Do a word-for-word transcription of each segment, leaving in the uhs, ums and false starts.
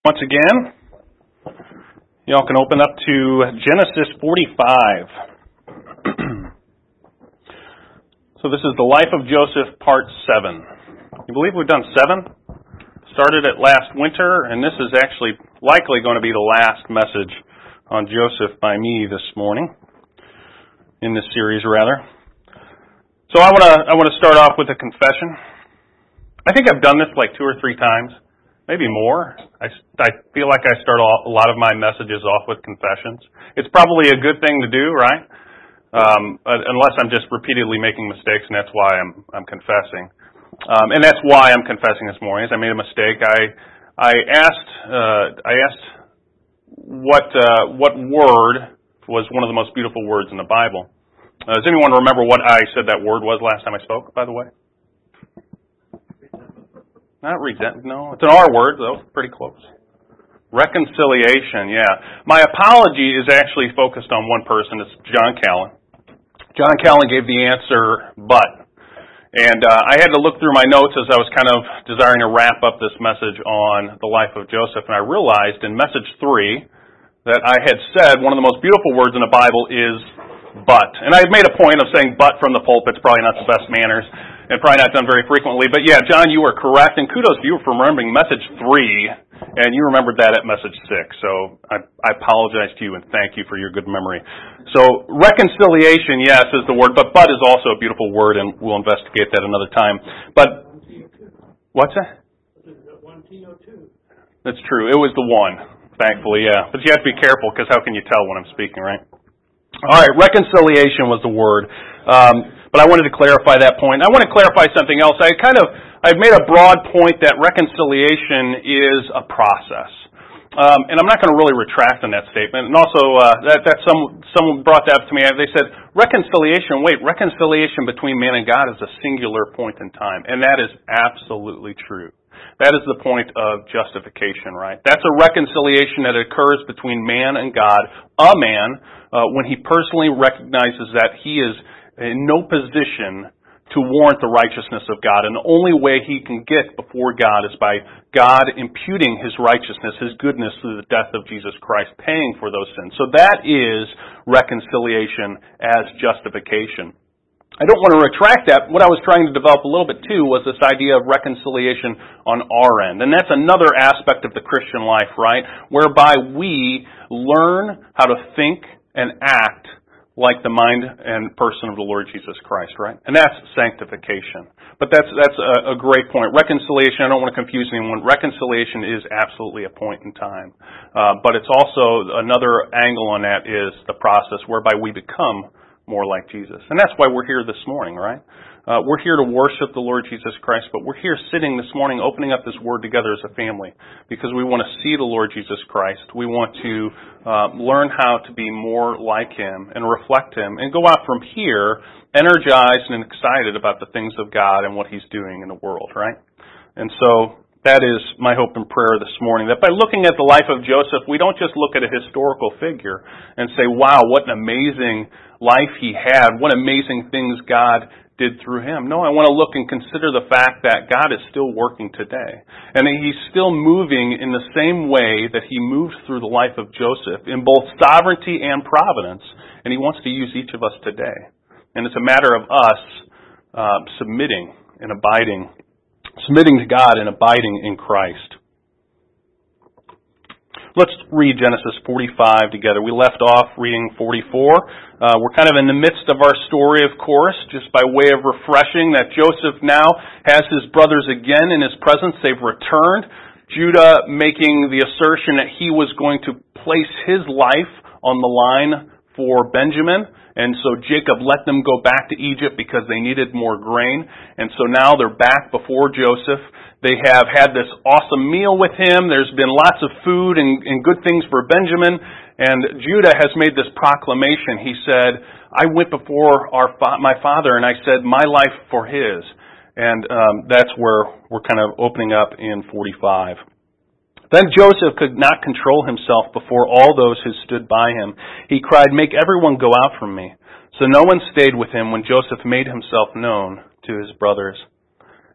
Once again, y'all can open up to Genesis forty-five. So this is the life of Joseph, part seven. You believe we've done seven? Started it last winter, and this is actually likely going to be the last message on Joseph by me this morning, in this series rather. So I want to I want to start off with a confession. I think I've done this like two or three times. Maybe more. I, I feel like I start a lot of my messages off with confessions. It's probably a good thing to do, right? Um, unless I'm just repeatedly making mistakes, and that's why I'm I'm confessing. Um, and that's why I'm confessing this morning. Is I made a mistake. I I asked uh, I asked what uh, what word was one of the most beautiful words in the Bible. Uh, does anyone remember what I said that word was last time I spoke? By the way. Not resent, no. It's an R word, though. Pretty close. Reconciliation, yeah. My apology is actually focused on one person. It's John Callan. John Callan gave the answer, but. And uh, I had to look through my notes as I was kind of desiring to wrap up this message on the life of Joseph, and I realized in message three that I had said one of the most beautiful words in the Bible is but. And I had made a point of saying but from the pulpit. It's probably not the best manners. And probably not done very frequently. But yeah, John, you were correct. And kudos to you for remembering message three. And you remembered that at message six. So I, I apologize to you and thank you for your good memory. So reconciliation, yes, is the word. But but is also a beautiful word, and we'll investigate that another time. But what's that? That's true. It was the one, thankfully, yeah. But you have to be careful, because how can you tell when I'm speaking, right? All right, reconciliation was the word. Um, But I wanted to clarify that point. I want to clarify something else. I kind of, I've made a broad point that reconciliation is a process. Um, and I'm not going to really retract on that statement. And also, uh, that, that some, someone brought that up to me. They said, reconciliation, wait, reconciliation between man and God is a singular point in time. And that is absolutely true. That is the point of justification, right? That's a reconciliation that occurs between man and God, a man, uh, when he personally recognizes that he is in no position to warrant the righteousness of God. And the only way he can get before God is by God imputing his righteousness, his goodness through the death of Jesus Christ, paying for those sins. So that is reconciliation as justification. I don't want to retract that. What I was trying to develop a little bit too was this idea of reconciliation on our end. And that's another aspect of the Christian life, right? Whereby we learn how to think and act like the mind and person of the Lord Jesus Christ, right? And that's sanctification. But that's that's a, a great point. Reconciliation, I don't want to confuse anyone. Reconciliation is absolutely a point in time. Uh, but it's also, another angle on that is the process whereby we become more like Jesus. And that's why we're here this morning, right? Uh, we're here to worship the Lord Jesus Christ, but we're here sitting this morning opening up this Word together as a family because we want to see the Lord Jesus Christ. We want to uh, learn how to be more like Him and reflect Him and go out from here energized and excited about the things of God and what He's doing in the world, right? And so that is my hope and prayer this morning, that by looking at the life of Joseph, we don't just look at a historical figure and say, wow, what an amazing life he had, what amazing things God did through him. No, I want to look and consider the fact that God is still working today. And that He's still moving in the same way that He moved through the life of Joseph in both sovereignty and providence. And He wants to use each of us today. And it's a matter of us uh, submitting and abiding, submitting to God and abiding in Christ. Let's read Genesis forty-five together. We left off reading forty-four. Uh, we're kind of in the midst of our story, of course, just by way of refreshing that Joseph now has his brothers again in his presence. They've returned. Judah making the assertion that he was going to place his life on the line for Benjamin. And so Jacob let them go back to Egypt because they needed more grain. And so now they're back before Joseph. They have had this awesome meal with him. There's been lots of food and, and good things for Benjamin. And Judah has made this proclamation. He said, I went before our fa- my father and I said, my life for his. And um, that's where we're kind of opening up in forty-five. Then Joseph could not control himself before all those who stood by him. He cried, make everyone go out from me. So no one stayed with him when Joseph made himself known to his brothers.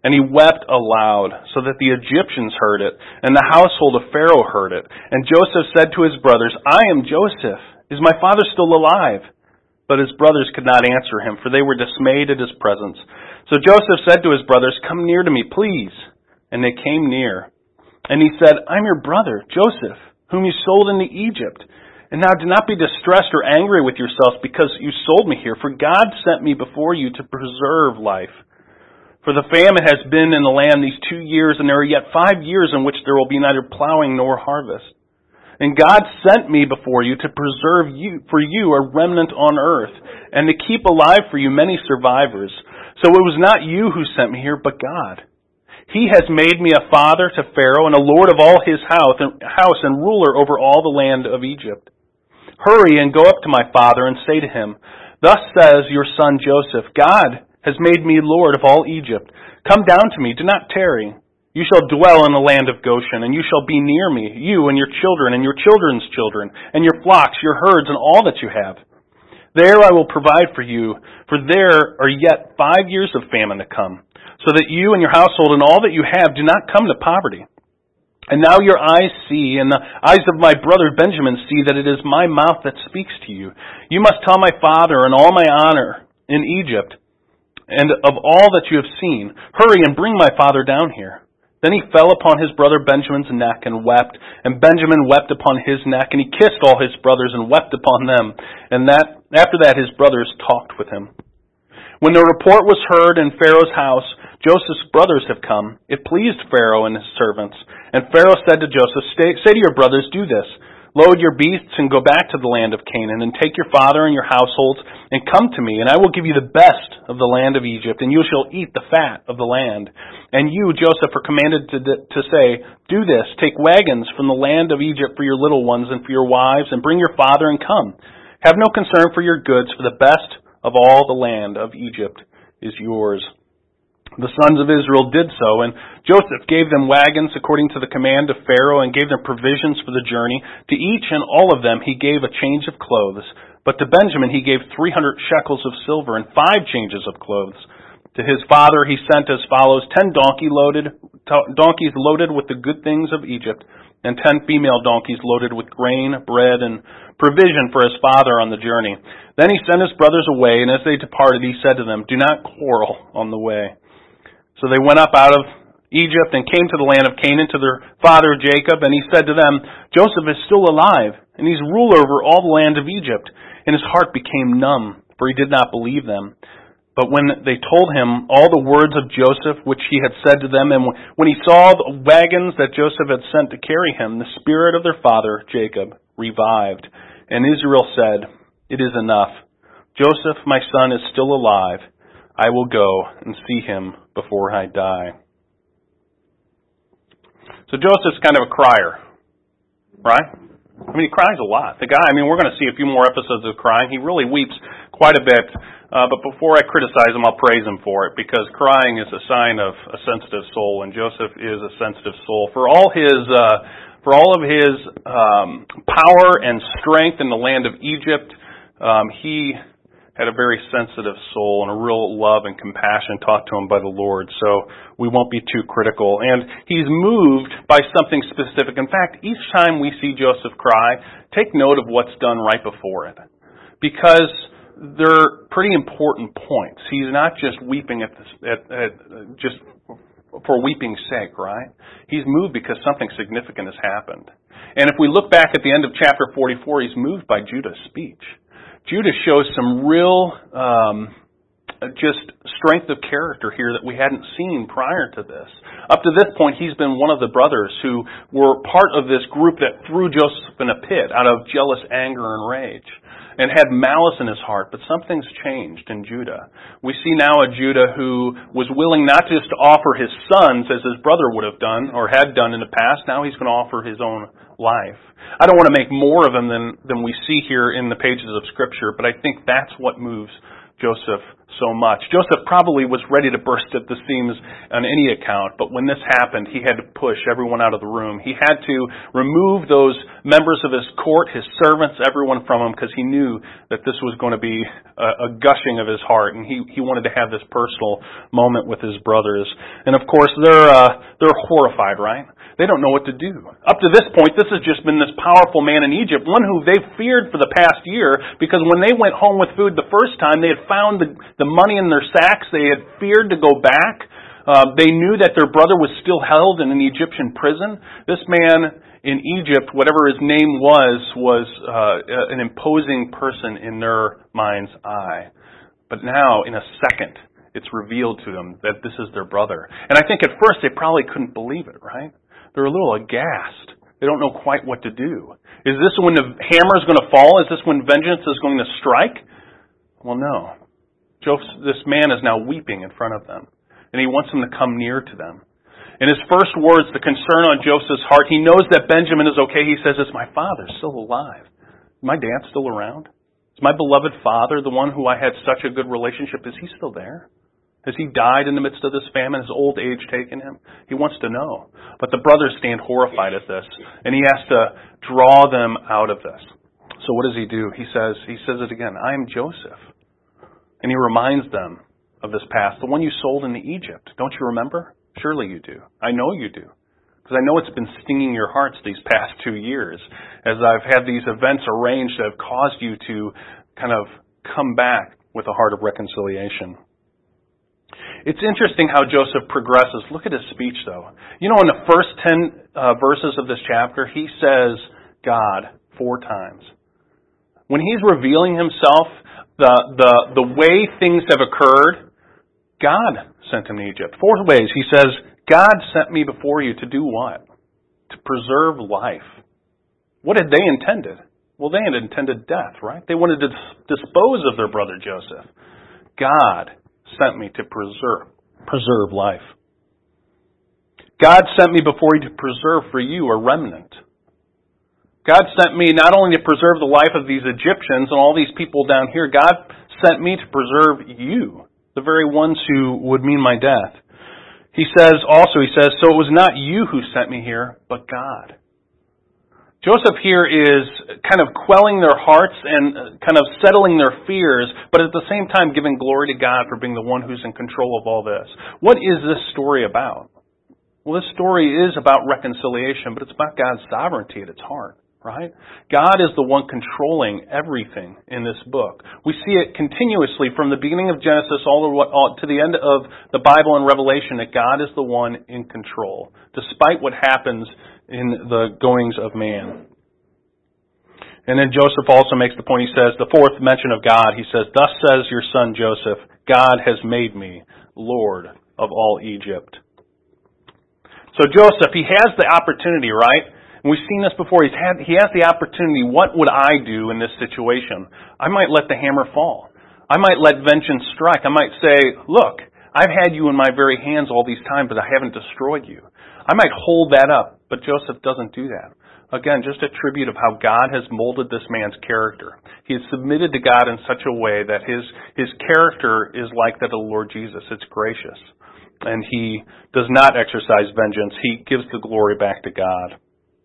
And he wept aloud, so that the Egyptians heard it, and the household of Pharaoh heard it. And Joseph said to his brothers, I am Joseph. Is my father still alive? But his brothers could not answer him, for they were dismayed at his presence. So Joseph said to his brothers, Come near to me, please. And they came near. And he said, I'm your brother, Joseph, whom you sold into Egypt. And now do not be distressed or angry with yourselves because you sold me here, for God sent me before you to preserve life. For the famine has been in the land these two years, and there are yet five years in which there will be neither plowing nor harvest. And God sent me before you to preserve you for you a remnant on earth, and to keep alive for you many survivors. So it was not you who sent me here, but God. He has made me a father to Pharaoh and a lord of all his house and ruler over all the land of Egypt. Hurry and go up to my father and say to him, Thus says your son Joseph, God has made me lord of all Egypt. Come down to me, do not tarry. You shall dwell in the land of Goshen, and you shall be near me, you and your children and your children's children, and your flocks, your herds, and all that you have. There I will provide for you, for there are yet five years of famine to come, so that you and your household and all that you have do not come to poverty. And now your eyes see, and the eyes of my brother Benjamin see that it is my mouth that speaks to you. You must tell my father and all my honor in Egypt, and of all that you have seen. Hurry and bring my father down here. Then he fell upon his brother Benjamin's neck and wept, and Benjamin wept upon his neck, and he kissed all his brothers and wept upon them. And that after that his brothers talked with him. When the report was heard in Pharaoh's house, Joseph's brothers have come. It pleased Pharaoh and his servants. And Pharaoh said to Joseph, Say to your brothers, do this. Load your beasts and go back to the land of Canaan, and take your father and your households, and come to me, and I will give you the best of the land of Egypt, and you shall eat the fat of the land. And you, Joseph, are commanded to, to say, Do this, take wagons from the land of Egypt for your little ones and for your wives, and bring your father and come. Have no concern for your goods, for the best of all the land of Egypt is yours. The sons of Israel did so, and Joseph gave them wagons according to the command of Pharaoh, and gave them provisions for the journey. To each and all of them he gave a change of clothes, but to Benjamin he gave three hundred shekels of silver and five changes of clothes. To his father he sent as follows, ten donkey loaded, donkeys loaded with the good things of Egypt, and ten female donkeys loaded with grain, bread, and provision for his father on the journey. Then he sent his brothers away, and as they departed he said to them, Do not quarrel on the way. So they went up out of Egypt and came to the land of Canaan to their father Jacob, and he said to them, Joseph is still alive, and he's ruler over all the land of Egypt. And his heart became numb, for he did not believe them. But when they told him all the words of Joseph, which he had said to them, and when he saw the wagons that Joseph had sent to carry him, the spirit of their father Jacob revived. And Israel said, It is enough. Joseph, my son, is still alive. I will go and see him before I die. So Joseph's kind of a crier, right? I mean, he cries a lot. The guy, I mean, we're going to see a few more episodes of crying. He really weeps quite a bit. Uh, but before I criticize him, I'll praise him for it, because crying is a sign of a sensitive soul, and Joseph is a sensitive soul. For all his, uh, for all of his um, power and strength in the land of Egypt, um, he had a very sensitive soul and a real love and compassion taught to him by the Lord. So we won't be too critical. And he's moved by something specific. In fact, each time we see Joseph cry, take note of what's done right before it, because they're pretty important points. He's not just weeping at, this, at, at just for weeping's sake, right? He's moved because something significant has happened. And if we look back at the end of chapter forty-four, he's moved by Judah's speech. Judah shows some real um, just strength of character here that we hadn't seen prior to this. Up to this point, he's been one of the brothers who were part of this group that threw Joseph in a pit out of jealous anger and rage, and had malice in his heart. But something's changed in Judah. We see now a Judah who was willing not just to offer his sons as his brother would have done or had done in the past. Now he's going to offer his own life. I don't want to make more of him than, than we see here in the pages of Scripture, but I think that's what moves Joseph so much. Joseph probably was ready to burst at the seams on any account, but when this happened, he had to push everyone out of the room. He had to remove those members of his court, his servants, everyone from him, because he knew that this was going to be a, a gushing of his heart, and he, he wanted to have this personal moment with his brothers. And of course, they're uh, they're horrified, right? They don't know what to do. Up to this point, this has just been this powerful man in Egypt, one who they've feared for the past year, because when they went home with food the first time, they had found the, the money in their sacks. They had feared to go back. Uh, they knew that their brother was still held in an Egyptian prison. This man in Egypt, whatever his name was, was uh, an imposing person in their mind's eye. But now, in a second, it's revealed to them that this is their brother. And I think at first they probably couldn't believe it, right? They're a little aghast. They don't know quite what to do. Is this when the hammer is going to fall? Is this when vengeance is going to strike? Well, no. Joseph, this man is now weeping in front of them, and he wants them to come near to them. In his first words, the concern on Joseph's heart, he knows that Benjamin is okay. He says, is my father still alive? Is my dad still around? Is my beloved father, the one who I had such a good relationship, is he still there? Has he died in the midst of this famine? Has old age taken him? He wants to know. But the brothers stand horrified at this, and he has to draw them out of this. So what does he do? He says, he says it again, I am Joseph. And he reminds them of this past, the one you sold into Egypt. Don't you remember? Surely you do. I know you do. Because I know it's been stinging your hearts these past two years as I've had these events arranged that have caused you to kind of come back with a heart of reconciliation. It's interesting how Joseph progresses. Look at his speech, though. You know, in the first ten uh, verses of this chapter, he says God four times. When he's revealing himself, the, the, the way things have occurred, God sent him to Egypt. Four ways. He says, God sent me before you to do what? To preserve life. What had they intended? Well, they had intended death, right? They wanted to dispose of their brother Joseph. God sent me to preserve preserve life. God sent me before you to preserve for you a remnant. God sent me not only to preserve the life of these Egyptians and all these people down here, God sent me to preserve you, the very ones who would mean my death. He says also, he says, so it was not you who sent me here, but God. Joseph here is kind of quelling their hearts and kind of settling their fears, but at the same time giving glory to God for being the one who's in control of all this. What is this story about? Well, this story is about reconciliation, but it's about God's sovereignty at its heart, right? God is the one controlling everything in this book. We see it continuously from the beginning of Genesis all to the end of the Bible and Revelation that God is the one in control, despite what happens in the goings of man. And then Joseph also makes the point, he says, the fourth mention of God, he says, thus says your son Joseph, God has made me Lord of all Egypt. So Joseph, he has the opportunity, right? And we've seen this before. He's had, he has the opportunity. What would I do in this situation? I might let the hammer fall. I might let vengeance strike. I might say, look, I've had you in my very hands all these times, but I haven't destroyed you. I might hold that up, but Joseph doesn't do that. Again, just a tribute of how God has molded this man's character. He has submitted to God in such a way that his his character is like that of the Lord Jesus. It's gracious. And he does not exercise vengeance. He gives the glory back to God.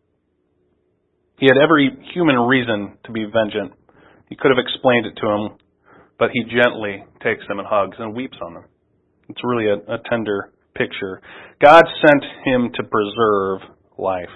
He had every human reason to be vengeant. He could have explained it to him, but he gently takes them and hugs and weeps on them. It's really a, a tender picture. God sent him to preserve life.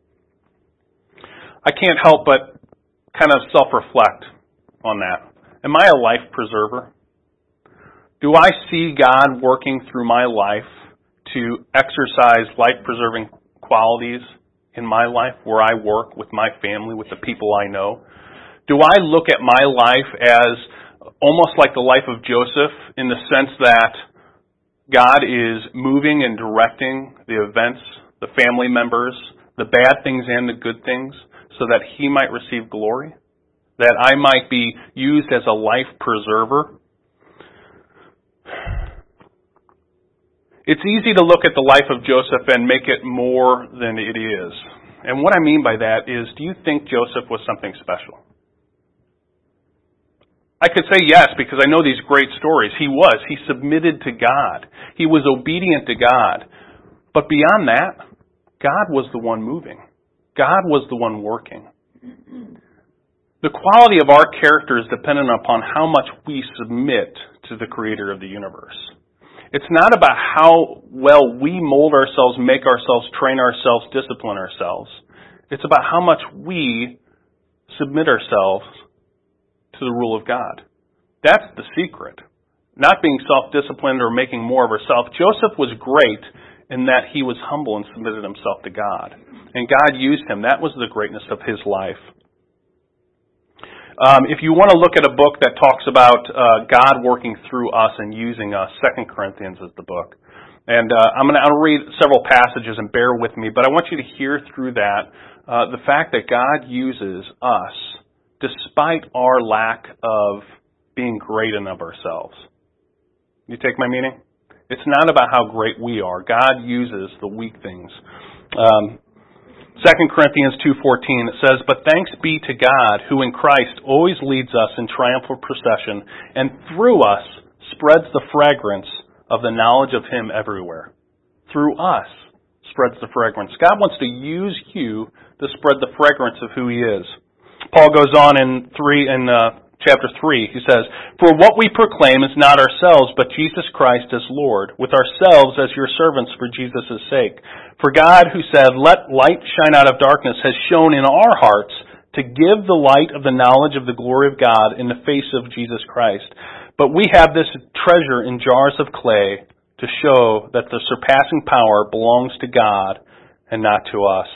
I can't help but kind of self-reflect on that. Am I a life preserver? Do I see God working through my life to exercise life-preserving qualities in my life where I work, with my family, with the people I know? Do I look at my life as almost like the life of Joseph in the sense that God is moving and directing the events, the family members, the bad things and the good things, so that He might receive glory? That I might be used as a life preserver? It's easy to look at the life of Joseph and make it more than it is. And what I mean by that is, do you think Joseph was something special? I could say yes because I know these great stories. He was. He submitted to God. He was obedient to God. But beyond that, God was the one moving. God was the one working. The quality of our character is dependent upon how much we submit to the Creator of the universe. It's not about how well we mold ourselves, make ourselves, train ourselves, discipline ourselves. It's about how much we submit ourselves to the rule of God. That's the secret. Not being self-disciplined or making more of ourselves. Joseph was great in that he was humble and submitted himself to God. And God used him. That was the greatness of his life. Um, if you want to look at a book that talks about uh, God working through us and using us, Second Corinthians is the book. And uh, I'm going to read several passages and bear with me, but I want you to hear through that uh, the fact that God uses us despite our lack of being great in of ourselves. You take my meaning? It's not about how great we are. God uses the weak things. Um, Second Corinthians two fourteen, it says, "But thanks be to God, who in Christ always leads us in triumphal procession, and through us spreads the fragrance of the knowledge of Him everywhere." Through us spreads the fragrance. God wants to use you to spread the fragrance of who He is. Paul goes on in three in uh, chapter three. He says, "For what we proclaim is not ourselves, but Jesus Christ as Lord, with ourselves as your servants for Jesus' sake. For God, who said, 'Let light shine out of darkness,' has shone in our hearts to give the light of the knowledge of the glory of God in the face of Jesus Christ. But we have this treasure in jars of clay to show that the surpassing power belongs to God and not to us."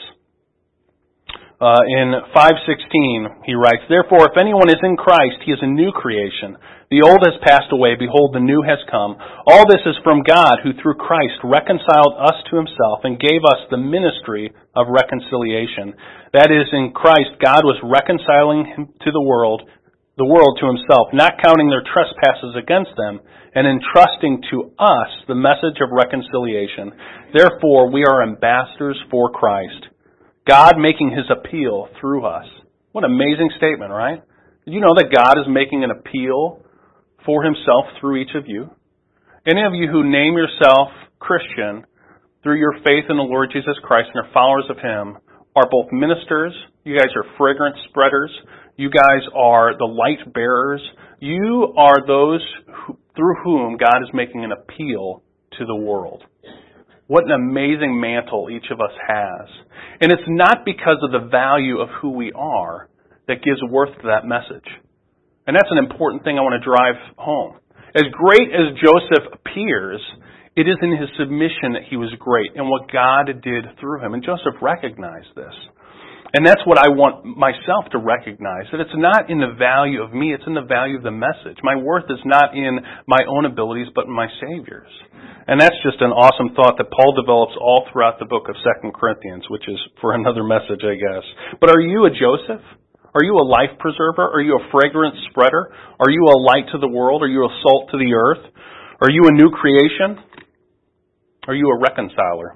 Uh, in five sixteen, he writes, "Therefore, if anyone is in Christ, he is a new creation. The old has passed away. Behold, the new has come. All this is from God, who through Christ reconciled us to Himself and gave us the ministry of reconciliation. That is, in Christ, God was reconciling him to the world, the world to Himself, not counting their trespasses against them, and entrusting to us the message of reconciliation. Therefore, we are ambassadors for Christ, God making His appeal through us." What an amazing statement, right? Did you know that God is making an appeal for Himself through each of you? Any of you who name yourself Christian through your faith in the Lord Jesus Christ and are followers of Him are both ministers. You guys are fragrance spreaders. You guys are the light bearers. You are those who, through whom God is making an appeal to the world. What an amazing mantle each of us has. And it's not because of the value of who we are that gives worth to that message. And that's an important thing I want to drive home. As great as Joseph appears, it is in his submission that he was great and what God did through him. And Joseph recognized this. And that's what I want myself to recognize, that it's not in the value of me, it's in the value of the message. My worth is not in my own abilities, but in my Savior's. And that's just an awesome thought that Paul develops all throughout the book of Second Corinthians, which is for another message, I guess. But are you a Joseph? Are you a life preserver? Are you a fragrance spreader? Are you a light to the world? Are you a salt to the earth? Are you a new creation? Are you a reconciler?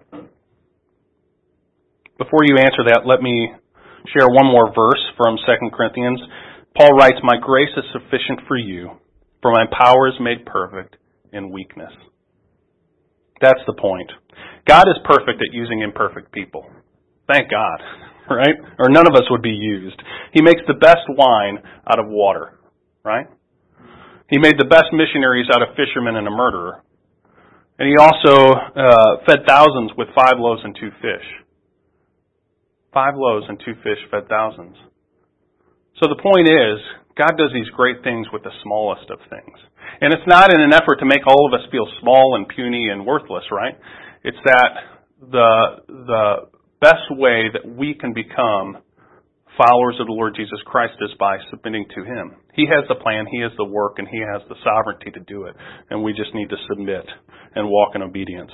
Before you answer that, let me share one more verse from Second Corinthians. Paul writes, "My grace is sufficient for you, for my power is made perfect in weakness." That's the point. God is perfect at using imperfect people. Thank God, right? Or none of us would be used. He makes the best wine out of water, right? He made the best missionaries out of fishermen and a murderer. And He also uh, fed thousands with five loaves and two fish. Five loaves and two fish fed thousands. So the point is, God does these great things with the smallest of things. And it's not in an effort to make all of us feel small and puny and worthless, right? It's that the the best way that we can become followers of the Lord Jesus Christ is by submitting to Him. He has the plan, He has the work, and He has the sovereignty to do it. And we just need to submit and walk in obedience.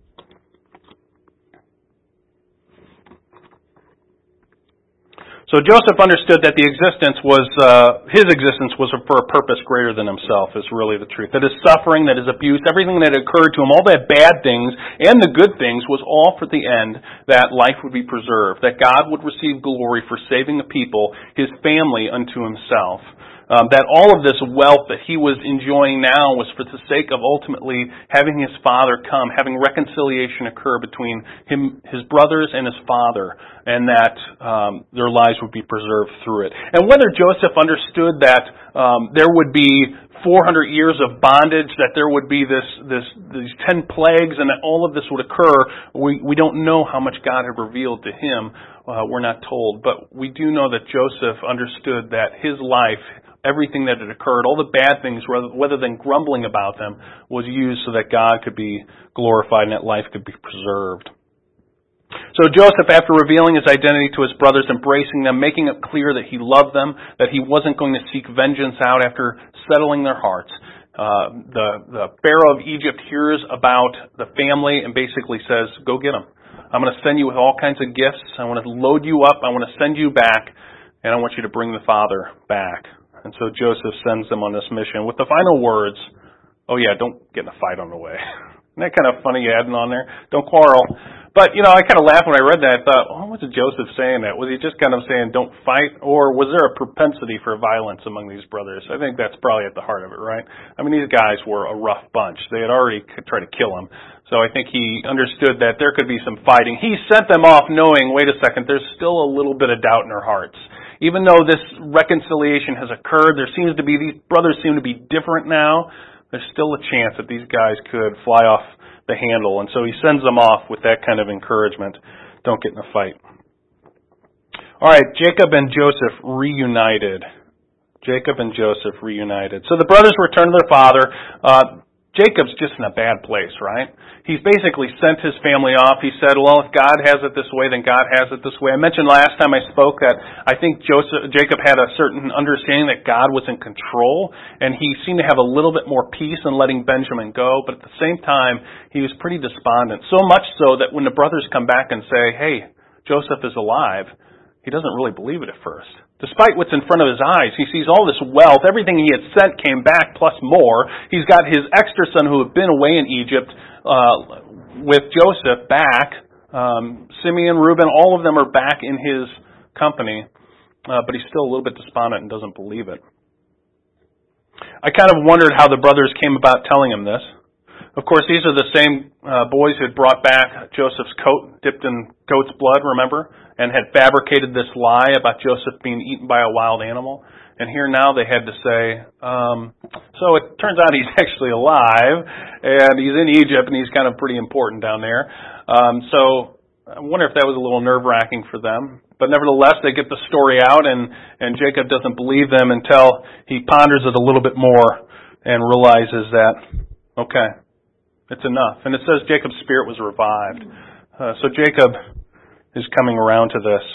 So Joseph understood that the existence was, uh, his existence was for a purpose greater than himself, is really the truth. That his suffering, that his abuse, everything that occurred to him, all the bad things and the good things was all for the end that life would be preserved, that God would receive glory for saving the people, His family unto Himself. um, that all of this wealth that he was enjoying now was for the sake of ultimately having his father come, having reconciliation occur between him, his brothers and his father, and that um, their lives would be preserved through it. And whether Joseph understood that um, there would be four hundred years of bondage, that there would be this, this, these ten plagues, and that all of this would occur, we, we don't know how much God had revealed to him. Uh, we're not told. But we do know that Joseph understood that his life, everything that had occurred, all the bad things, rather, rather than grumbling about them, was used so that God could be glorified and that life could be preserved. So Joseph, after revealing his identity to his brothers, embracing them, making it clear that he loved them, that he wasn't going to seek vengeance out after settling their hearts, uh, the, the Pharaoh of Egypt hears about the family and basically says, go get them. I'm going to send you with all kinds of gifts. I want to load you up. I want to send you back, and I want you to bring the father back. And so Joseph sends them on this mission with the final words, oh yeah, don't get in a fight on the way. Isn't that kind of funny adding on there? Don't quarrel. But, you know, I kind of laughed when I read that. I thought, oh, what was Joseph saying that? Was he just kind of saying don't fight? Or was there a propensity for violence among these brothers? I think that's probably at the heart of it, right? I mean, these guys were a rough bunch. They had already tried to kill him. So I think he understood that there could be some fighting. He sent them off knowing, wait a second, there's still a little bit of doubt in their hearts. Even though this reconciliation has occurred, there seems to be, these brothers seem to be different now. There's still a chance that these guys could fly off the handle. And so he sends them off with that kind of encouragement. Don't get in a fight. All right, Jacob and Joseph reunited. Jacob and Joseph reunited. So the brothers return to their father. Uh, Jacob's just in a bad place, right? He's basically sent his family off. He said, well, if God has it this way, then God has it this way. I mentioned last time I spoke that I think Joseph, Jacob had a certain understanding that God was in control, and he seemed to have a little bit more peace in letting Benjamin go, but at the same time, he was pretty despondent. So much so that when the brothers come back and say, hey, Joseph is alive, he doesn't really believe it at first. Despite what's in front of his eyes, he sees all this wealth. Everything he had sent came back plus more. He's got his extra son who had been away in Egypt uh, with Joseph back. Um, Simeon, Reuben, all of them are back in his company. Uh, but he's still a little bit despondent and doesn't believe it. I kind of wondered how the brothers came about telling him this. Of course, these are the same uh, boys who had brought back Joseph's coat, dipped in goat's blood, remember? And had fabricated this lie about Joseph being eaten by a wild animal. And here now they had to say, um, so it turns out he's actually alive, and he's in Egypt, and he's kind of pretty important down there. Um, so I wonder if that was a little nerve-wracking for them. But nevertheless, they get the story out, and, and Jacob doesn't believe them until he ponders it a little bit more and realizes that, okay, it's enough. And it says Jacob's spirit was revived. Uh, so Jacob is coming around to this.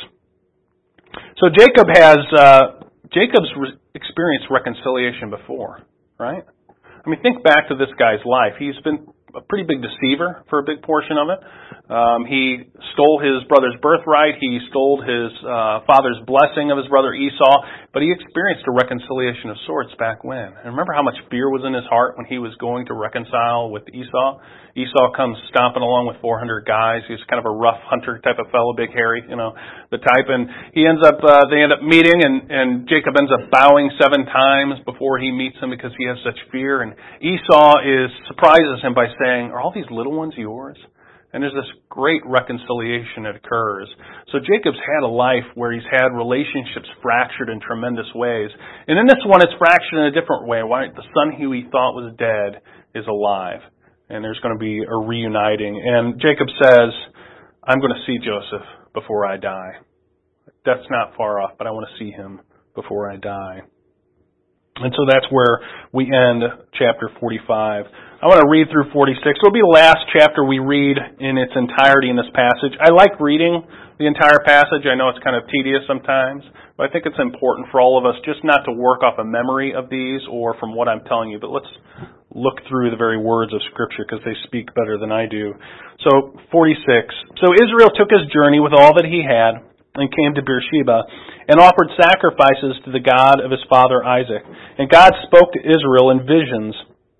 So Jacob has, uh, Jacob's re- experienced reconciliation before, right? I mean, think back to this guy's life. He's been a pretty big deceiver for a big portion of it. Um, he stole his brother's birthright. He stole his uh, father's blessing of his brother Esau. But he experienced a reconciliation of sorts back when. And remember how much fear was in his heart when he was going to reconcile with Esau? Esau comes stomping along with four hundred guys. He's kind of a rough hunter type of fellow, big hairy, you know, the type. And he ends up, uh, they end up meeting, and, and Jacob ends up bowing seven times before he meets him because he has such fear. And Esau is surprises him by saying, are all these little ones yours? And there's this great reconciliation that occurs. So Jacob's had a life where he's had relationships fractured in tremendous ways. And in this one, it's fractured in a different way. Why? The son who he thought was dead is alive. And there's going to be a reuniting. And Jacob says, I'm going to see Joseph before I die. That's not far off, but I want to see him before I die. And so that's where we end chapter forty-five. I want to read through forty-six. It'll be the last chapter we read in its entirety in this passage. I like reading the entire passage. I know it's kind of tedious sometimes, but I think it's important for all of us just not to work off a memory of these or from what I'm telling you, but let's look through the very words of Scripture because they speak better than I do. So, forty-six. So Israel took his journey with all that he had and came to Beersheba and offered sacrifices to the God of his father Isaac. And God spoke to Israel in visions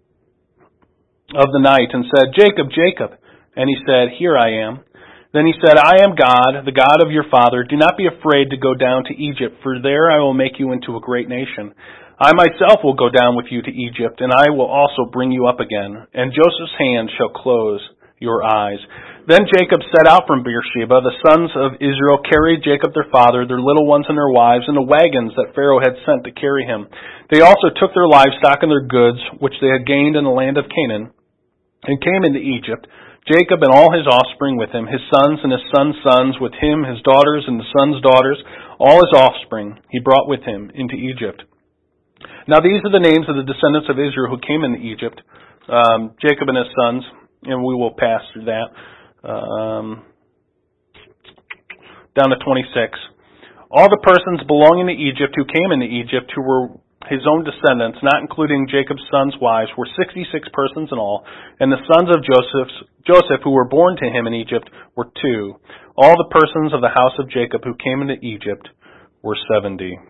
of the night and said, Jacob, Jacob. And he said, here I am. Then he said, I am God, the God of your father. Do not be afraid to go down to Egypt, for there I will make you into a great nation. I myself will go down with you to Egypt, and I will also bring you up again, and Joseph's hand shall close your eyes. Then Jacob set out from Beersheba. The sons of Israel carried Jacob their father, their little ones and their wives, in the wagons that Pharaoh had sent to carry him. They also took their livestock and their goods, which they had gained in the land of Canaan, and came into Egypt. Jacob and all his offspring with him, his sons and his sons' sons with him, his daughters and the sons' daughters, all his offspring he brought with him into Egypt. Now these are the names of the descendants of Israel who came into Egypt, um, Jacob and his sons, and we will pass through that. Um, down to twenty-six. All the persons belonging to Egypt who came into Egypt, who were his own descendants, not including Jacob's sons' wives, were sixty-six persons in all, and the sons of Joseph's, Joseph who were born to him in Egypt were two. All the persons of the house of Jacob who came into Egypt were seventy.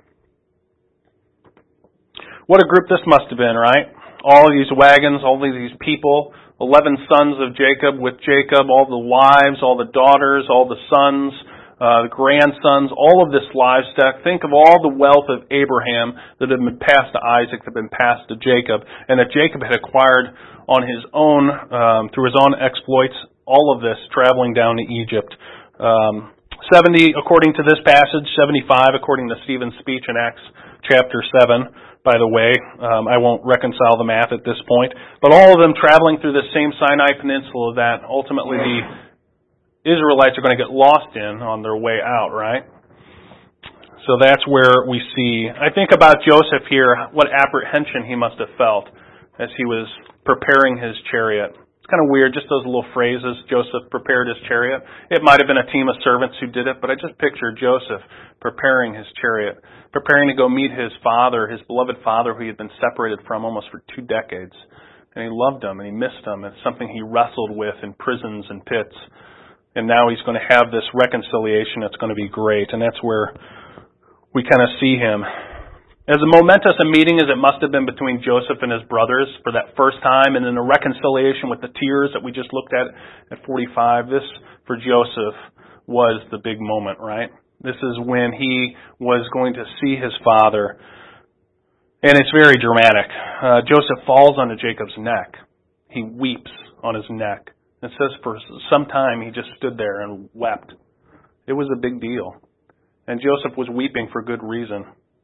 What a group this must have been, right? All of these wagons, all of these people, eleven sons of Jacob with Jacob, all the wives, all the daughters, all the sons, uh, the grandsons, all of this livestock. Think of all the wealth of Abraham that had been passed to Isaac, that had been passed to Jacob, and that Jacob had acquired on his own, um, through his own exploits, all of this traveling down to Egypt. Um, seventy according to this passage, seventy-five according to Stephen's speech in Acts chapter seven. By the way, um, I won't reconcile the math at this point, but all of them traveling through the same Sinai Peninsula that ultimately the Israelites are going to get lost in on their way out, right? So that's where we see, I think about Joseph here, what apprehension he must have felt as he was preparing his chariot. It's kind of weird, just those little phrases, Joseph prepared his chariot. It might have been a team of servants who did it, but I just picture Joseph preparing his chariot, preparing to go meet his father, his beloved father who he had been separated from almost for two decades. And he loved him and he missed him. It's something he wrestled with in prisons and pits. And now he's going to have this reconciliation that's going to be great. And that's where we kind of see him. As momentous a meeting as it must have been between Joseph and his brothers for that first time, and then a reconciliation with the tears that we just looked at at forty-five, this, for Joseph, was the big moment, right? This is when he was going to see his father, and it's very dramatic. Uh, Joseph falls onto Jacob's neck. He weeps on his neck. It says for some time he just stood there and wept. It was a big deal. And Joseph was weeping for good reason.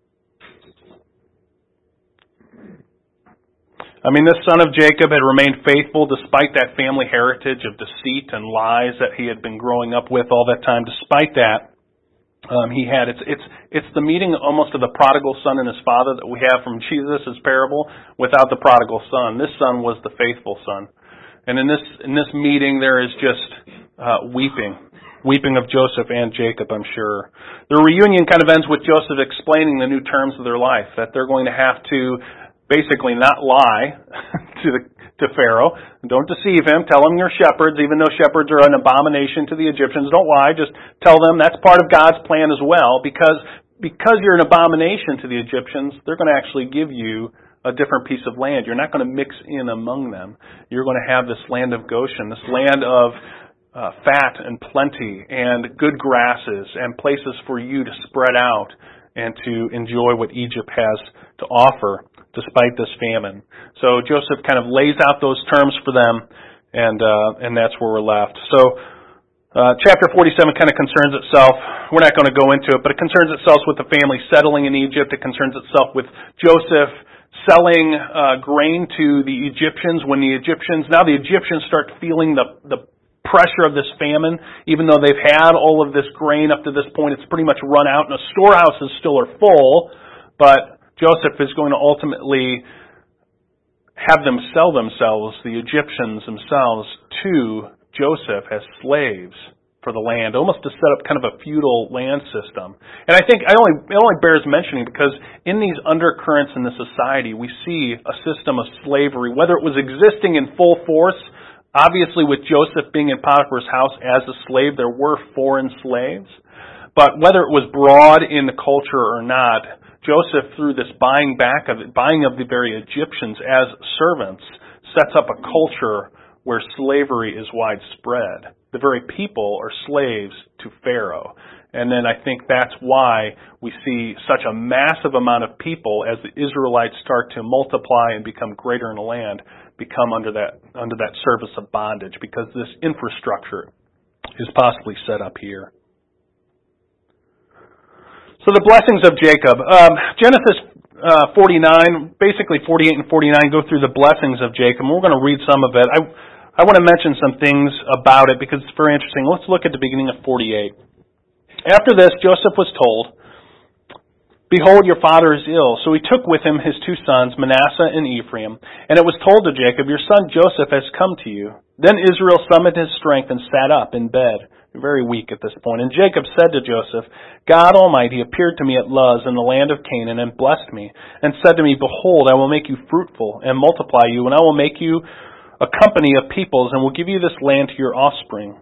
I mean, this son of Jacob had remained faithful despite that family heritage of deceit and lies that he had been growing up with all that time. Despite that, um, he had, it's, it's, it's the meeting almost of the prodigal son and his father that we have from Jesus' parable without the prodigal son. This son was the faithful son. And in this, in this meeting, there is just uh, weeping. Weeping of Joseph and Jacob, I'm sure. The reunion kind of ends with Joseph explaining the new terms of their life, that they're going to have to basically not lie to the, to Pharaoh. Don't deceive him. Tell him you're shepherds, even though shepherds are an abomination to the Egyptians. Don't lie. Just tell them that's part of God's plan as well, because because you're an abomination to the Egyptians, they're going to actually give you a different piece of land. You're not going to mix in among them. You're going to have this land of Goshen, this land of uh, fat and plenty and good grasses and places for you to spread out and to enjoy what Egypt has to offer, despite this famine. So Joseph kind of lays out those terms for them, and uh, and that's where we're left. So uh, chapter forty-seven kind of concerns itself, we're not going to go into it, but it concerns itself with the family settling in Egypt. It concerns itself with Joseph selling uh, grain to the Egyptians when the Egyptians, now the Egyptians start feeling the, the pressure of this famine, even though they've had all of this grain up to this point. It's pretty much run out, and the storehouses still are full, but Joseph is going to ultimately have them sell themselves, the Egyptians themselves, to Joseph as slaves for the land, almost to set up kind of a feudal land system. And I think I only, it only bears mentioning because in these undercurrents in the society, we see a system of slavery, whether it was existing in full force. Obviously, with Joseph being in Potiphar's house as a slave, there were foreign slaves. But whether it was broad in the culture or not, Joseph, through this buying back of it, buying of the very Egyptians as servants, sets up a culture where slavery is widespread. The very people are slaves to Pharaoh. And then I think that's why we see such a massive amount of people as the Israelites start to multiply and become greater in the land, become under that under that service of bondage, because this infrastructure is possibly set up here. So the blessings of Jacob. Um, Genesis uh, forty-nine, basically forty-eight and forty-nine go through the blessings of Jacob. We're going to read some of it. I, I want to mention some things about it because it's very interesting. Let's look at the beginning of forty-eight. After this, Joseph was told, "Behold, your father is ill." So he took with him his two sons, Manasseh and Ephraim. And it was told to Jacob, "Your son Joseph has come to you." Then Israel summoned his strength and sat up in bed, very weak at this point. And Jacob said to Joseph, "God Almighty appeared to me at Luz in the land of Canaan and blessed me, and said to me, Behold, I will make you fruitful and multiply you, and I will make you a company of peoples, and will give you this land to your offspring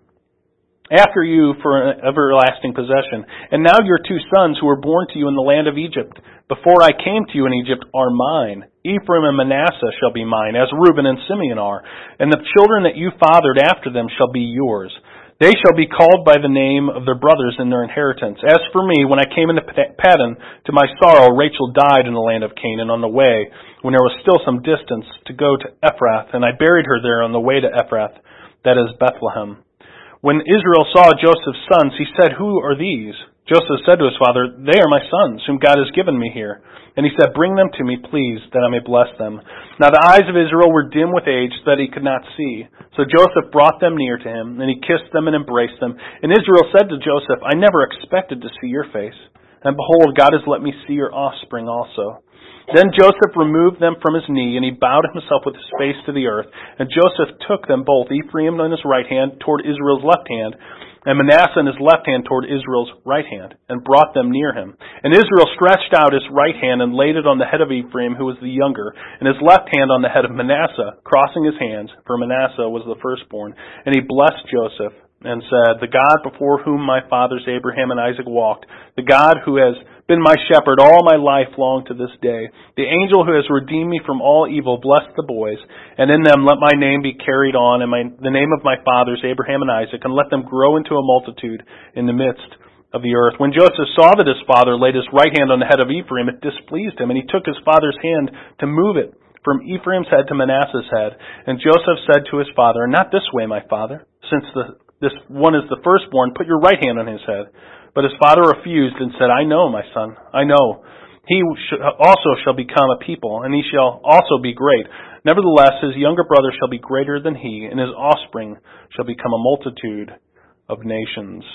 after you for an everlasting possession. And now your two sons who were born to you in the land of Egypt, before I came to you in Egypt, are mine. Ephraim and Manasseh shall be mine, as Reuben and Simeon are, and the children that you fathered after them shall be yours. They shall be called by the name of their brothers in their inheritance. As for me, when I came into Paddan, to my sorrow, Rachel died in the land of Canaan on the way, when there was still some distance to go to Ephrath, and I buried her there on the way to Ephrath, that is Bethlehem. When Israel saw Joseph's sons, he said, "Who are these?" Joseph said to his father, "They are my sons, whom God has given me here." And he said, "Bring them to me, please, that I may bless them." Now the eyes of Israel were dim with age, so that he could not see. So Joseph brought them near to him, and he kissed them and embraced them. And Israel said to Joseph, "I never expected to see your face, and behold, God has let me see your offspring also." Then Joseph removed them from his knee, and he bowed himself with his face to the earth. And Joseph took them both, Ephraim on his right hand toward Israel's left hand, and Manasseh in his left hand toward Israel's right hand, and brought them near him. And Israel stretched out his right hand and laid it on the head of Ephraim, who was the younger, and his left hand on the head of Manasseh, crossing his hands, for Manasseh was the firstborn. And he blessed Joseph, and said, "The God before whom my fathers Abraham and Isaac walked, the God who has been my shepherd all my life long to this day, the angel who has redeemed me from all evil, bless the boys, and in them let my name be carried on, and my, the name of my fathers Abraham and Isaac, and let them grow into a multitude in the midst of the earth." When Joseph saw that his father laid his right hand on the head of Ephraim, it displeased him, and he took his father's hand to move it from Ephraim's head to Manasseh's head. And Joseph said to his father, "Not this way, my father, since the this one is the firstborn, put your right hand on his head." But his father refused and said, "I know, my son, I know. He also shall become a people, and he shall also be great. Nevertheless, his younger brother shall be greater than he, and his offspring shall become a multitude of nations."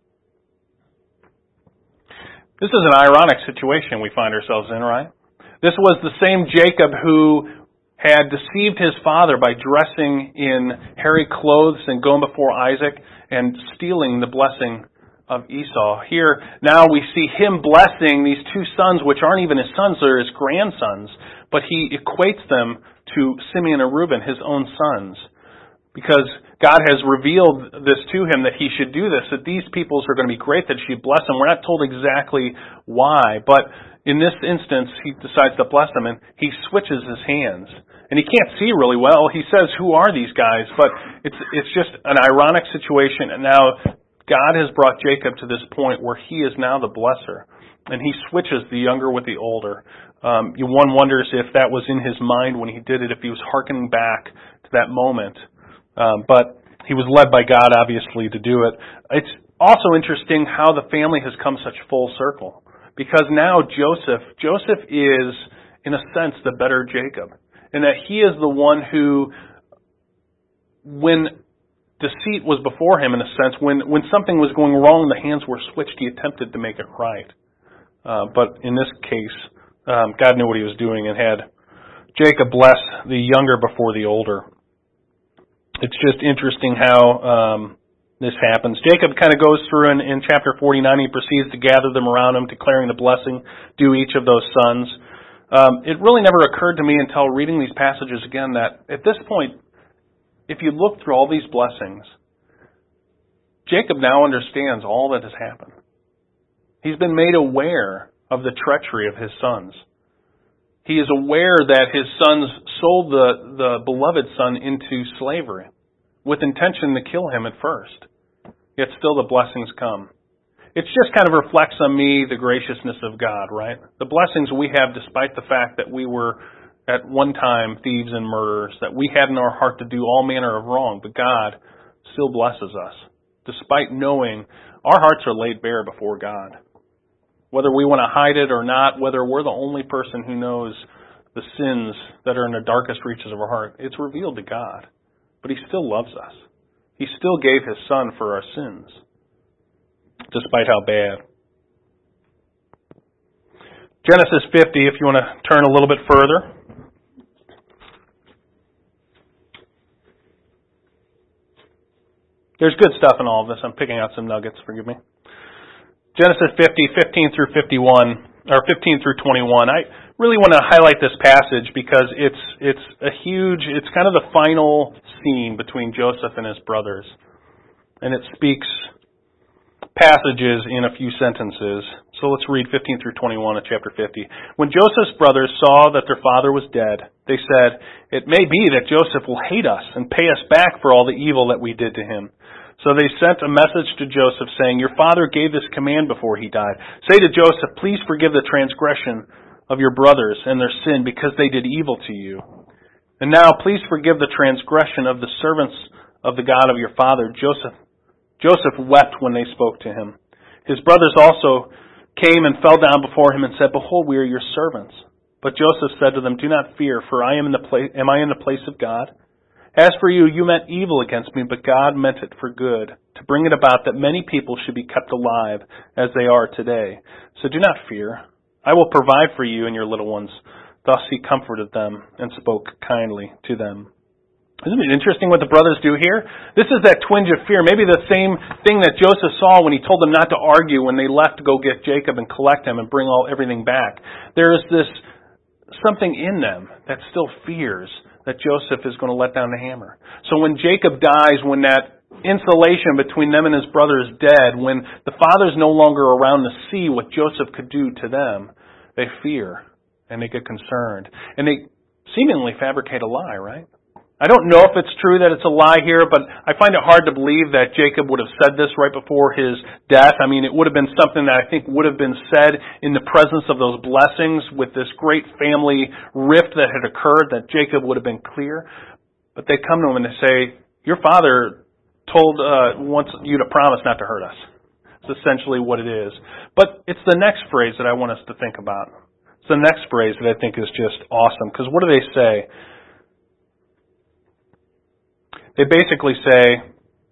This is an ironic situation we find ourselves in, right? This was the same Jacob who had deceived his father by dressing in hairy clothes and going before Isaac and stealing the blessing of Esau. Here, now we see him blessing these two sons, which aren't even his sons, they're his grandsons, but he equates them to Simeon and Reuben, his own sons, because God has revealed this to him, that he should do this, that these peoples are going to be great, that he should bless them. We're not told exactly why, but in this instance, he decides to bless them, and he switches his hands. And he can't see really well. He says, "Who are these guys?" But it's it's just an ironic situation. And now God has brought Jacob to this point where he is now the blesser. And he switches the younger with the older. Um, one wonders if that was in his mind when he did it, if he was hearkening back to that moment. Um, but he was led by God, obviously, to do it. It's also interesting how the family has come such full circle. Because now Joseph, Joseph is, in a sense, the better Jacob. And that he is the one who, when deceit was before him, in a sense, when, when something was going wrong, the hands were switched, he attempted to make it right. Uh, but in this case, um, God knew what he was doing and had Jacob bless the younger before the older. It's just interesting how um, this happens. Jacob kind of goes through in, in chapter forty-nine, he proceeds to gather them around him, declaring the blessing due each of those sons. Um, it really never occurred to me until reading these passages again that at this point, if you look through all these blessings, Jacob now understands all that has happened. He's been made aware of the treachery of his sons. He is aware that his sons sold the, the beloved son into slavery with intention to kill him at first. Yet still the blessings come. it just kind of reflects on me the graciousness of God, right? The blessings we have despite the fact that we were at one time thieves and murderers, that we had in our heart to do all manner of wrong, but God still blesses us, despite knowing our hearts are laid bare before God. Whether we want to hide it or not, whether we're the only person who knows the sins that are in the darkest reaches of our heart, it's revealed to God. But He still loves us. He still gave His Son for our sins, despite how bad. Genesis fifty, if you want to turn a little bit further. There's good stuff in all of this. I'm picking out some nuggets, forgive me. Genesis fifty, fifteen through fifty-one, or fifteen through twenty-one. I really want to highlight this passage because it's it's a huge, it's kind of the final scene between Joseph and his brothers. And it speaks passages in a few sentences. So let's read fifteen through twenty-one of chapter fifty. When Joseph's brothers saw that their father was dead, they said, "It may be that Joseph will hate us and pay us back for all the evil that we did to him." So they sent a message to Joseph saying, "Your father gave this command before he died. Say to Joseph, please forgive the transgression of your brothers and their sin because they did evil to you. And now please forgive the transgression of the servants of the God of your father." Joseph, Joseph wept when they spoke to him. His brothers also came and fell down before him and said, "Behold, we are your servants." But Joseph said to them, "Do not fear, for I am in the place, am I in the place of God? As for you, you meant evil against me, but God meant it for good, to bring it about that many people should be kept alive as they are today. So do not fear. I will provide for you and your little ones." Thus he comforted them and spoke kindly to them. Isn't it interesting what the brothers do here? This is that twinge of fear. Maybe the same thing that Joseph saw when he told them not to argue when they left to go get Jacob and collect him and bring all everything back. There is this something in them that still fears that Joseph is going to let down the hammer. So when Jacob dies, when that insulation between them and his brother is dead, when the father's no longer around to see what Joseph could do to them, they fear and they get concerned. And they seemingly fabricate a lie, right? I don't know if it's true that it's a lie here, but I find it hard to believe that Jacob would have said this right before his death. I mean, it would have been something that I think would have been said in the presence of those blessings with this great family rift that had occurred, that Jacob would have been clear. But they come to him and they say, "Your father told uh, wants you to promise not to hurt us." It's essentially what it is. But it's the next phrase that I want us to think about. It's the next phrase that I think is just awesome. Because what do they say? They basically say,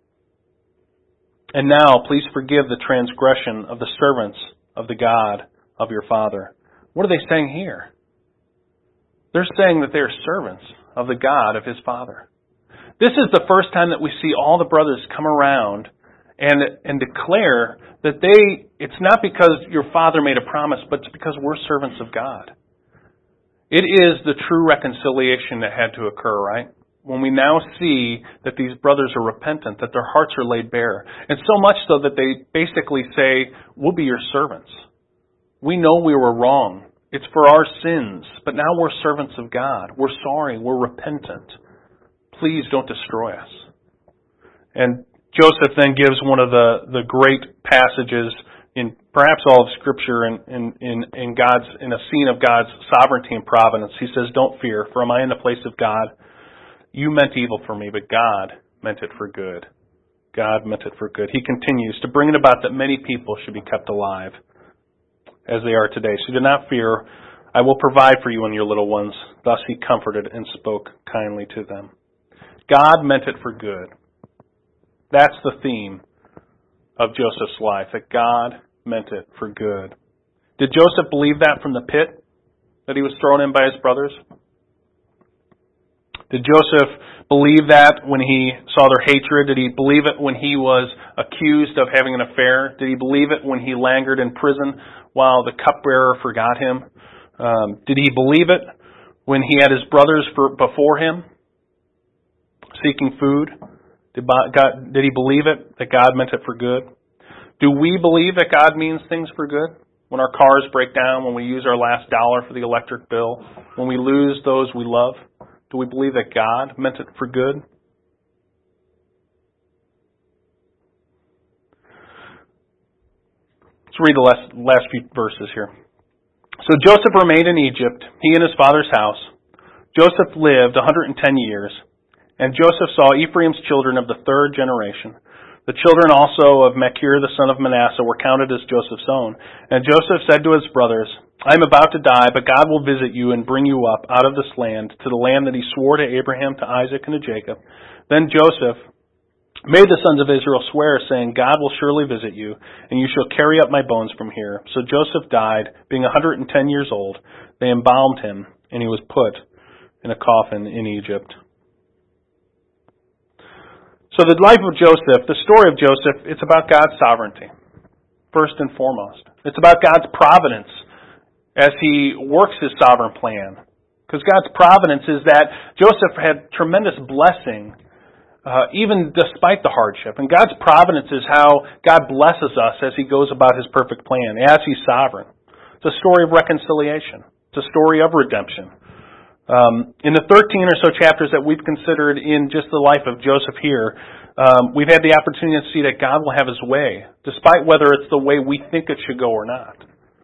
"And now please forgive the transgression of the servants of the God of your father." What are they saying here? They're saying that they are servants of the God of his father. This is the first time that we see all the brothers come around and and declare that they, it's not because your father made a promise, but it's because we're servants of God. It is the true reconciliation that had to occur, right? When we now see that these brothers are repentant, that their hearts are laid bare. And so much so that they basically say, "We'll be your servants. We know we were wrong. It's for our sins, but now we're servants of God. We're sorry. We're repentant. Please don't destroy us." And Joseph then gives one of the, the great passages in perhaps all of Scripture in, in, in, in God's in a scene of God's sovereignty and providence. He says, "Don't fear, for am I in the place of God? You meant evil for me, but God meant it for good." God meant it for good. He continues to bring it about that many people should be kept alive as they are today. "So do not fear. I will provide for you and your little ones." Thus he comforted and spoke kindly to them. God meant it for good. That's the theme of Joseph's life, that God meant it for good. Did Joseph believe that from the pit that he was thrown in by his brothers? Did Joseph believe that when he saw their hatred? Did he believe it when he was accused of having an affair? Did he believe it when he languored in prison while the cupbearer forgot him? Um, did he believe it when he had his brothers for, before him seeking food? Did, God, did he believe it, that God meant it for good? Do we believe that God means things for good? When our cars break down, when we use our last dollar for the electric bill, when we lose those we love, do we believe that God meant it for good? Let's read the last, last few verses here. So Joseph remained in Egypt, he and his father's house. Joseph lived one hundred ten years, and Joseph saw Ephraim's children of the third generation. The children also of Machir the son of Manasseh were counted as Joseph's own. And Joseph said to his brothers, I am about to die, but God will visit you and bring you up out of this land to the land that he swore to Abraham, to Isaac, and to Jacob. Then Joseph made the sons of Israel swear, saying, God will surely visit you, and you shall carry up my bones from here. So Joseph died, being one hundred ten years old. They embalmed him, and he was put in a coffin in Egypt. So the life of Joseph, the story of Joseph, it's about God's sovereignty, first and foremost. It's about God's providence as he works his sovereign plan. Because God's providence is that Joseph had tremendous blessing, uh, even despite the hardship. And God's providence is how God blesses us as he goes about his perfect plan, as he's sovereign. It's a story of reconciliation. It's a story of redemption. Um, in the thirteen or so chapters that we've considered in just the life of Joseph here, um, we've had the opportunity to see that God will have his way, despite whether it's the way we think it should go or not.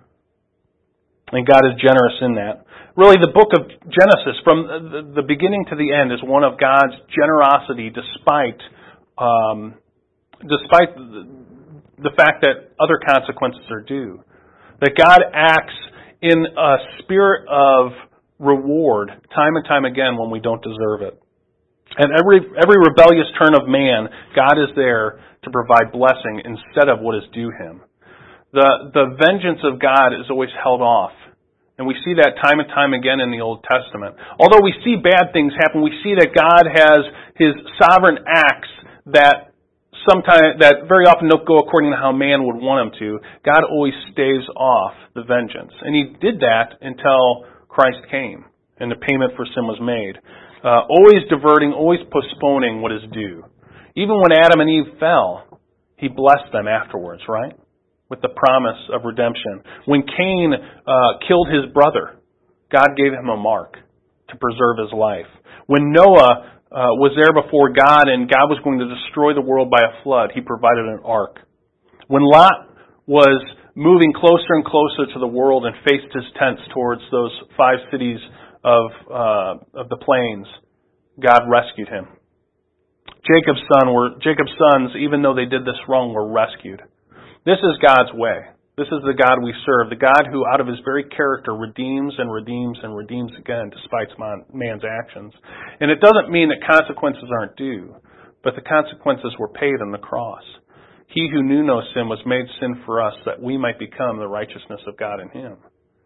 And God is generous in that. Really, the book of Genesis, from the, the beginning to the end, is one of God's generosity despite um, despite the, the fact that other consequences are due. That God acts in a spirit of reward time and time again when we don't deserve it. And every every rebellious turn of man, God is there to provide blessing instead of what is due him. The the vengeance of God is always held off. And we see that time and time again in the Old Testament. Although we see bad things happen, we see that God has his sovereign acts that sometimes that very often don't go according to how man would want him to. God always staves off the vengeance. And he did that until Christ came and the payment for sin was made. Uh, always diverting, always postponing what is due. Even when Adam and Eve fell, he blessed them afterwards, right? With the promise of redemption. When Cain uh, killed his brother, God gave him a mark to preserve his life. When Noah uh, was there before God and God was going to destroy the world by a flood, he provided an ark. When Lot was moving closer and closer to the world and faced his tents towards those five cities of uh, of the plains, God rescued him. Jacob's son were Jacob's sons, even though they did this wrong, were rescued. This is God's way. This is the God we serve, the God who out of his very character redeems and redeems and redeems again despite man's actions. And it doesn't mean that consequences aren't due, but the consequences were paid on the cross. He who knew no sin was made sin for us that we might become the righteousness of God in him.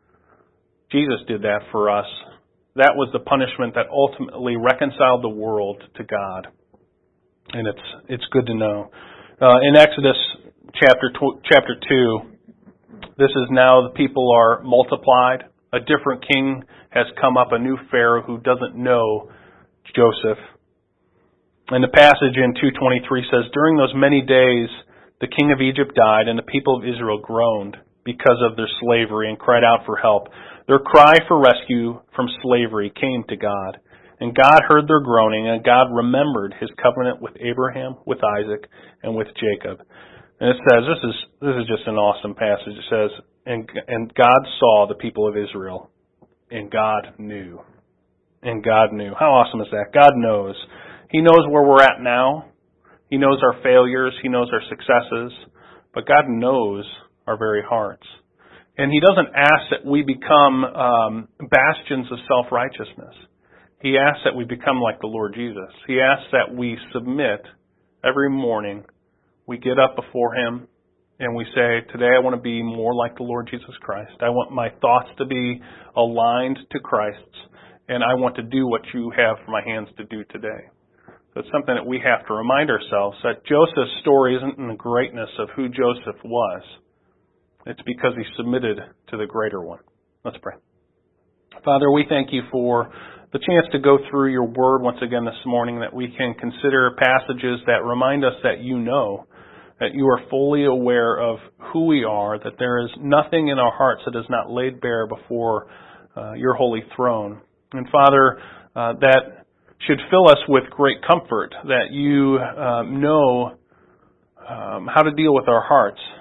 Jesus did that for us. That was the punishment that ultimately reconciled the world to God. And it's it's good to know. Uh, in Exodus chapter tw- chapter two, this is now the people are multiplied. A different king has come up, a new Pharaoh who doesn't know Joseph. And the passage in two twenty-three says, during those many days, the king of Egypt died, and the people of Israel groaned because of their slavery and cried out for help. Their cry for rescue from slavery came to God. And God heard their groaning, and God remembered his covenant with Abraham, with Isaac, and with Jacob. And it says, this is this is just an awesome passage. It says, and, and God saw the people of Israel, and God knew. And God knew. How awesome is that? God knows. He knows where we're at now. He knows our failures. He knows our successes. But God knows our very hearts. And he doesn't ask that we become um, bastions of self-righteousness. He asks that we become like the Lord Jesus. He asks that we submit every morning. We get up before him and we say, today I want to be more like the Lord Jesus Christ. I want my thoughts to be aligned to Christ's, and I want to do what you have for my hands to do today. So it's something that we have to remind ourselves that Joseph's story isn't in the greatness of who Joseph was. It's because he submitted to the greater one. Let's pray. Father, we thank you for the chance to go through your word once again this morning, that we can consider passages that remind us that you know, that you are fully aware of who we are, that there is nothing in our hearts that is not laid bare before uh, your holy throne. And Father, uh, that should fill us with great comfort that you um, know um, how to deal with our hearts,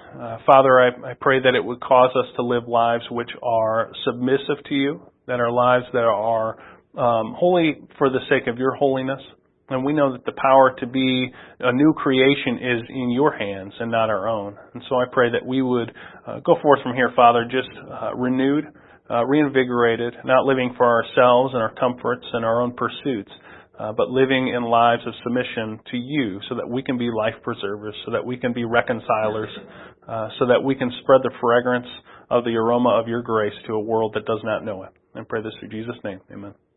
Uh, Father, I, I pray that it would cause us to live lives which are submissive to you, that are lives that are um, holy for the sake of your holiness. And we know that the power to be a new creation is in your hands and not our own. And so I pray that we would uh, go forth from here, Father, just uh, renewed, uh, reinvigorated, not living for ourselves and our comforts and our own pursuits, uh, but living in lives of submission to you so that we can be life preservers, so that we can be reconcilers, uh, so that we can spread the fragrance of the aroma of your grace to a world that does not know it. And pray this through Jesus' name. Amen.